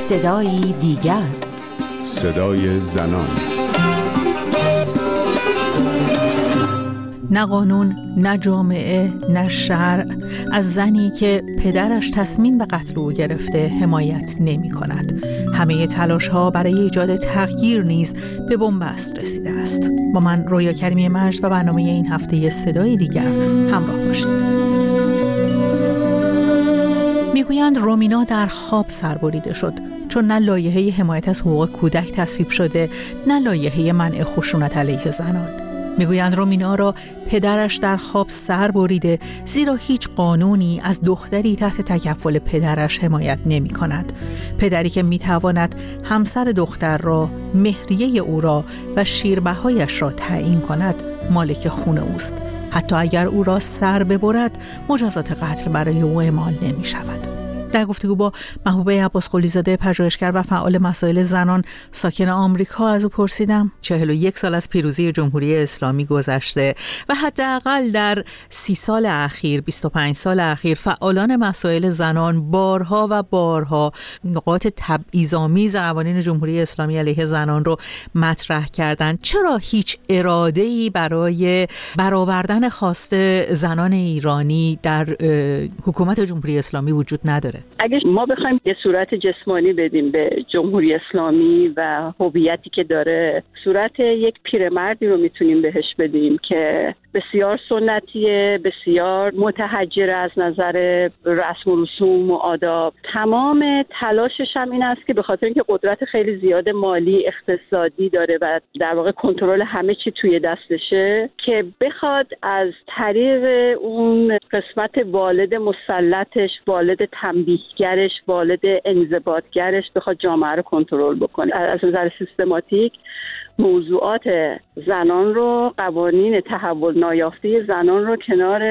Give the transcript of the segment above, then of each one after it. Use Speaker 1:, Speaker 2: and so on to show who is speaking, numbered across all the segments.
Speaker 1: صدایی دیگر،
Speaker 2: صدای زنان.
Speaker 3: نه قانون، نه جامعه، نه شرع از زنی که پدرش تصمیم به قتل او گرفته حمایت نمی کند. همه تلاش ها برای ایجاد تغییر نیز به بنبست رسیده است. با من رویا کریمی مجد و برنامه این هفته صدای دیگر همراه باشید. میگویند رومینا در خواب سربریده شد، چون نه لایحه حمایت از حقوق کودک تصویب شده، نه لایحه منع خشونت علیه زنان. میگویند رومینا را پدرش در خواب سر بریده، زیرا هیچ قانونی از دختری تحت تکفل پدرش حمایت نمی کند. پدری که می تواند همسر دختر را، مهریه او را و شیربهایش را تعیین کند، مالک خون اوست. حتی اگر او را سر ببرد، مجازات قتل برای او اعمال نمی شود. در گفتگو با محبوبه عباسقلی زاده، پژوهشگر و فعال مسائل زنان ساکن آمریکا، از او پرسیدم 41 سال از پیروزی جمهوری اسلامی گذشته و حداقل در 30 سال اخیر، 25 سال اخیر، فعالان مسائل زنان بارها و بارها نقاط تبعیض‌آمیز قوانین جمهوری اسلامی علیه زنان رو مطرح کردند. چرا هیچ اراده‌ای برای برآوردن خواست زنان ایرانی در حکومت جمهوری اسلامی وجود نداره؟
Speaker 4: اگه ما بخوایم یه صورت جسمانی بدیم به جمهوری اسلامی و هویتی که داره، صورت یک پیرمردی رو میتونیم بهش بدیم که بسیار سنتیه، بسیار متحجر از نظر رسم و رسوم و آداب. تمام تلاشش هم این است که به خاطر اینکه قدرت خیلی زیاد مالی، اقتصادی داره و در واقع کنترل همه چی توی دستشه، که بخواد از طریق اون قسمت والد مسلطش، والد تنبیهگرش، والد انضباطگرش بخواد جامعه رو کنترل بکنه. از نظر سیستماتیک موضوعات زنان رو، قوانین تحول نایافته زنان رو کنار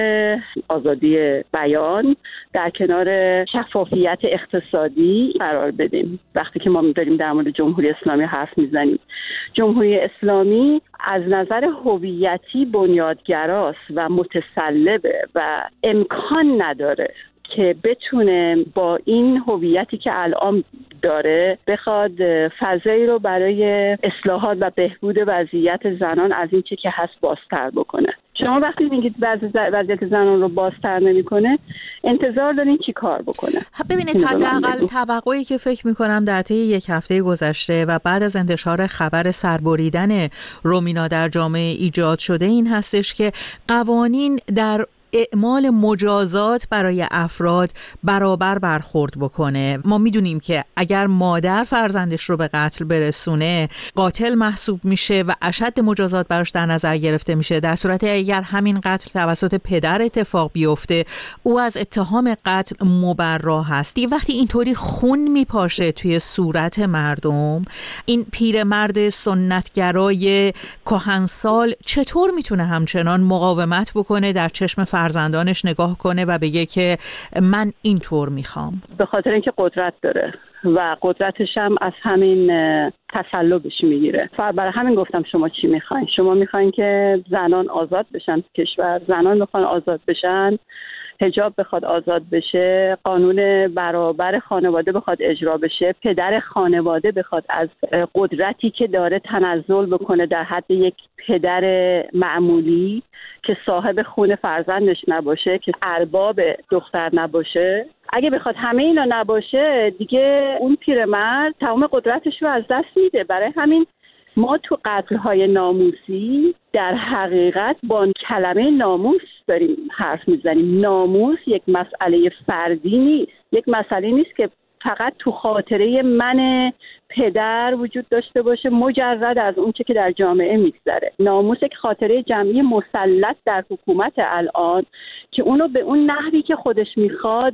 Speaker 4: آزادی بیان، در کنار شفافیت اقتصادی قرار بدیم. وقتی که ما داریم در مورد جمهوری اسلامی حرف میزنیم، جمهوری اسلامی از نظر هویتی بنیادگراست و متسلبه و امکان نداره که بتونه با این هویتی که الان داره بخواد فضایی رو برای اصلاحات و بهبود وضعیت زنان از این چه که هست بازتر بکنه. شما وقتی میگید وضعیت زنان رو بازتر نمیکنه، انتظار دارین چی کار بکنه؟
Speaker 3: ببینید، حداقل توقعی که فکر میکنم در طی یک هفته گذشته و بعد از انتشار خبر سربریدن رومینا در جامعه ایجاد شده این هستش که قوانین در اعمال مجازات برای افراد برابر برخورد بکنه. ما میدونیم که اگر مادر فرزندش رو به قتل برسونه، قاتل محسوب میشه و اشد مجازات براش در نظر گرفته میشه. در صورتی اگر همین قتل توسط پدر اتفاق بیفته، او از اتهام قتل مبرا هست. وقتی اینطوری خون میپاشه توی صورت مردم، این پیرمرد سنتگرای کهنسال چطور میتونه همچنان مقاومت بکنه، در چشم فرزندانش نگاه کنه و بگه که من اینطور میخوام؟
Speaker 4: به خاطر اینکه قدرت داره و قدرتش هم از همین تسلبش میگیره. برای همین گفتم شما چی میخواین؟ شما میخواین که زنان آزاد بشن تو کشور، زنان بخوان آزاد بشن، حجاب بخواد آزاد بشه، قانون برابر خانواده بخواد اجرا بشه، پدر خانواده بخواد از قدرتی که داره تنزل بکنه در حد یک پدر معمولی که صاحب خون فرزندش نباشه، که ارباب دختر نباشه. اگه بخواد همه اینا نباشه، دیگه اون پیرمرد تمام قدرتش رو از دست میده. برای همین ما تو قتل‌های ناموسی در حقیقت با کلمه ناموس داریم حرف میزنیم. ناموس یک مسئله فردی نیست، یک مسئله نیست که فقط تو خاطره من پدر وجود داشته باشه مجرد از اون چه که در جامعه میگذره. ناموس یک خاطره جمعی مسلط در حکومت الان که اونو به اون نحوی که خودش میخواد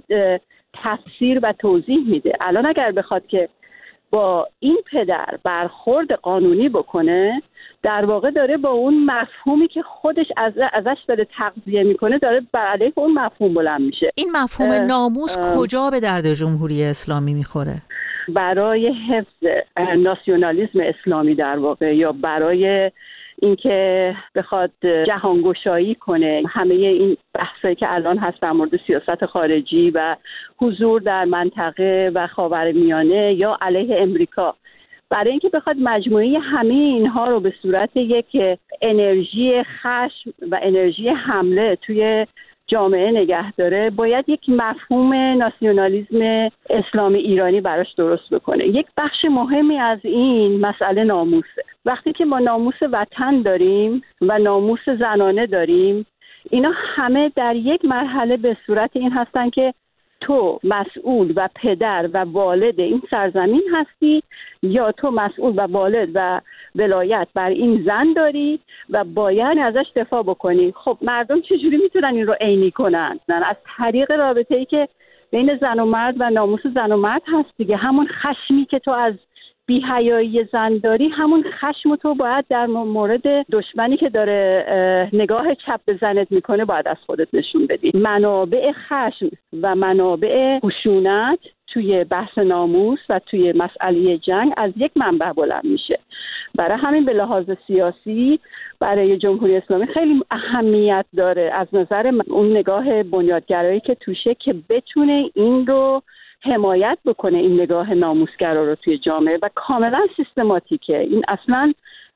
Speaker 4: تفسیر و توضیح میده. الان اگر بخواد که با این پدر برخورد قانونی بکنه، در واقع داره با اون مفهومی که خودش ازش داره تغذیه میکنه، داره بر علیه اون مفهوم بلند میشه.
Speaker 3: این مفهوم ناموس کجا به درد جمهوری اسلامی میخوره؟
Speaker 4: برای حفظ ناسیونالیسم اسلامی در واقع، یا برای اینکه بخواد جهانگشایی کنه. همه این بحثایی که الان هست در مورد سیاست خارجی و حضور در منطقه و خاورمیانه یا علیه امریکا، برای اینکه بخواد مجموعه همه اینها رو به صورت یک انرژی خشم و انرژی حمله توی جامعه نگه داره، باید یک مفهوم ناسیونالیسم اسلامی ایرانی براش درست بکنه. یک بخش مهمی از این مسئله ناموسه. وقتی که ما ناموس وطن داریم و ناموس زنانه داریم، اینا همه در یک مرحله به صورت این هستن که تو مسئول و پدر و والد این سرزمین هستی یا تو مسئول و والد و ولایت بر این زن داری و باید ازش دفاع بکنی. خب مردم چجوری میتونن این رو عینی کنن؟ از طریق رابطه‌ای که بین زن و مرد و ناموس زن و مرد هست دیگه. همون خشمی که تو از بی‌حیایی زن داری، همون خشم تو باید در مورد دشمنی که داره نگاه چپ به زنت میکنه باید از خودت نشون بدی. منابع خشم و منابع خشونت توی بحث ناموس و توی مسئله جنگ از یک منبع بلند میشه. برای همین به لحاظ سیاسی برای جمهوری اسلامی خیلی اهمیت داره از نظر اون نگاه بنیادگرایی که توشه، که بتونه این رو حمایت بکنه، این نگاه ناموسگرا رو توی جامعه، و کاملا سیستماتیکه. این اصلا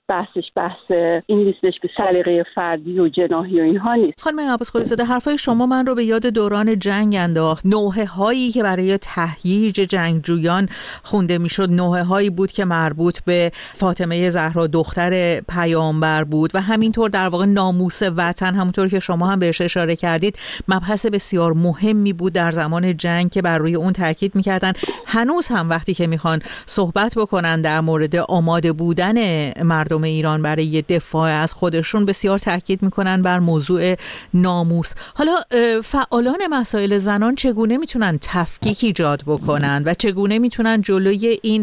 Speaker 4: بحث این نیستش که سلیقه فردی و جناحی و اینها نیست.
Speaker 3: خانم عباسقلی زاده، حرفای شما من رو به یاد دوران جنگ انداخت. نوحه هایی که برای تهییج جنگجویان خونده میشد، نوحه هایی بود که مربوط به فاطمه زهرا دختر پیامبر بود و همینطور در واقع ناموس وطن، همونطور که شما هم بهش اشاره کردید، مبحث بسیار مهمی بود در زمان جنگ که بر روی اون تاکید میکردن. هنوز هم وقتی که میخوان صحبت بکنن در مورد آماده بودن مردم ایران برای دفاع از خودشون، بسیار تاکید میکنن بر موضوع ناموس. حالا فعالان مسائل زنان چگونه میتونن تفکیک ایجاد بکنن و چگونه میتونن جلوی این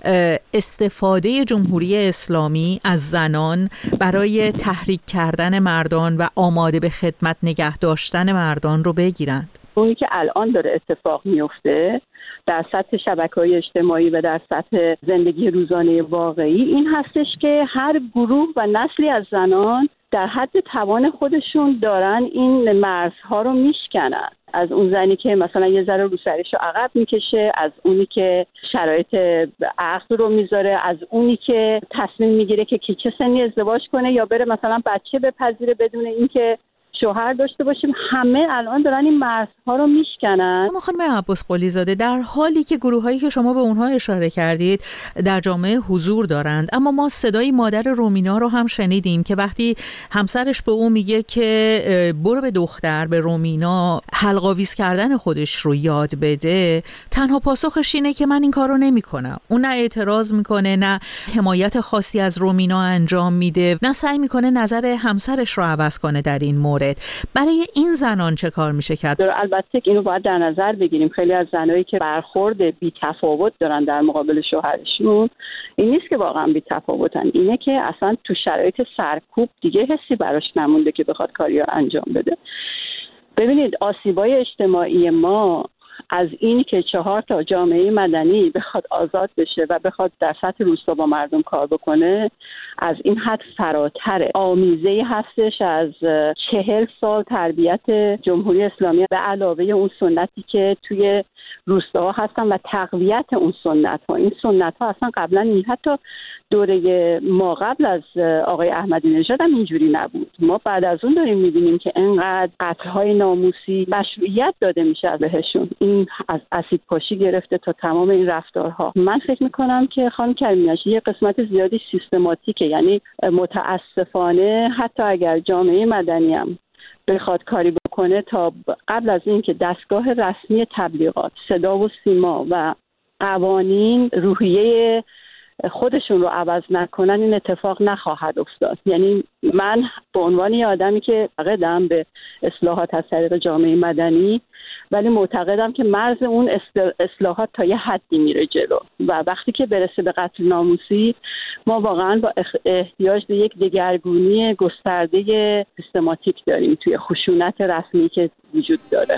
Speaker 3: استفاده جمهوری اسلامی از زنان برای تحریک کردن مردان و آماده به خدمت نگه داشتن مردان رو بگیرند؟
Speaker 4: اونی که الان داره اتفاق میفته در سطح شبکه‌های اجتماعی و در سطح زندگی روزانه واقعی این هستش که هر گروه و نسلی از زنان در حد توان خودشون دارن این مرزها رو میشکنن. از اون زنی که مثلا یه ذره رو سرش رو عقب میکشه، از اونی که شرایط عقد رو میذاره، از اونی که تصمیم میگیره که چه سنی ازدواج کنه یا بره مثلا بچه بپذیره بدون اینکه شوهر داشته باشیم. همه الان دارن این مرزها رو میشکنن.
Speaker 3: اما خانم عباسقلی زاده، در حالی که گروهایی که شما به اونها اشاره کردید در جامعه حضور دارند، اما ما صدای مادر رومینا رو هم شنیدیم که وقتی همسرش به اون میگه که برو به دختر، به رومینا حلق‌آویز کردن خودش رو یاد بده، تنها پاسخش اینه که من این کارو نمیکنم. اون نه اعتراض میکنه، نه حمایت خاصی از رومینا انجام میده، نه سعی میکنه نظر همسرش رو عوض کنه در این مورد. برای این زنان چه کار میشه کرد؟
Speaker 4: البته اینو باید در نظر بگیریم. خیلی از زنایی که برخورد بی تفاوت دارن در مقابل شوهرشون، این نیست که واقعا بی تفاوتن، اینه که اصلا تو شرایط سرکوب دیگه حسی براش نمونده که بخواد کاری رو انجام بده. ببینید آسیبای اجتماعی ما از این که 4 تا جامعه مدنی بخواد آزاد بشه و بخواد در سطح روستا با مردم کار بکنه، از این حد فراتره. آمیزه هستش از 40 سال تربیت جمهوری اسلامی به علاوه اون سنتی که توی روستاها هستن و تقویت اون سنت ها. این سنت ها اصلا قبلا حتی دوره ما قبل از آقای احمدی نژاد هم اینجوری نبود. ما بعد از اون داریم میبینیم که انقدر قتل‌های ناموسی مشروعیت داده میشه بهشون. این از اسید پاشی گرفته تا تمام این رفتارها. من فکر میکنم که خانم کریمی یه قسمت زیادی سیستماتیکه. یعنی متاسفانه حتی اگر جامعه مدنی هم بخواد کاری بکنه، تا قبل از این که دستگاه رسمی تبلیغات، صدا و سیما و قوانین روحیه خودشون رو عوض نکنن، این اتفاق نخواهد افتاد. یعنی من به عنوان یه آدمی که معتقدم به اصلاحات از طریق جامعه مدنی، ولی معتقدم که مرز اون اصلاحات تا یه حدی میره جلو و وقتی که برسه به قتل ناموسی، ما واقعا با احتیاج به یک دگرگونی گسترده سیستماتیک داریم توی خشونت رسمی که وجود داره.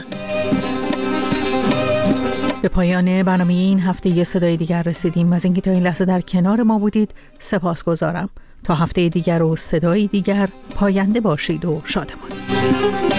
Speaker 3: به پایان برنامه این هفته یه صدای دیگر رسیدیم. از اینکه تا این لحظه در کنار ما بودید سپاسگزارم. تا هفته دیگر و صدایی دیگر، پاینده باشید و شادمان.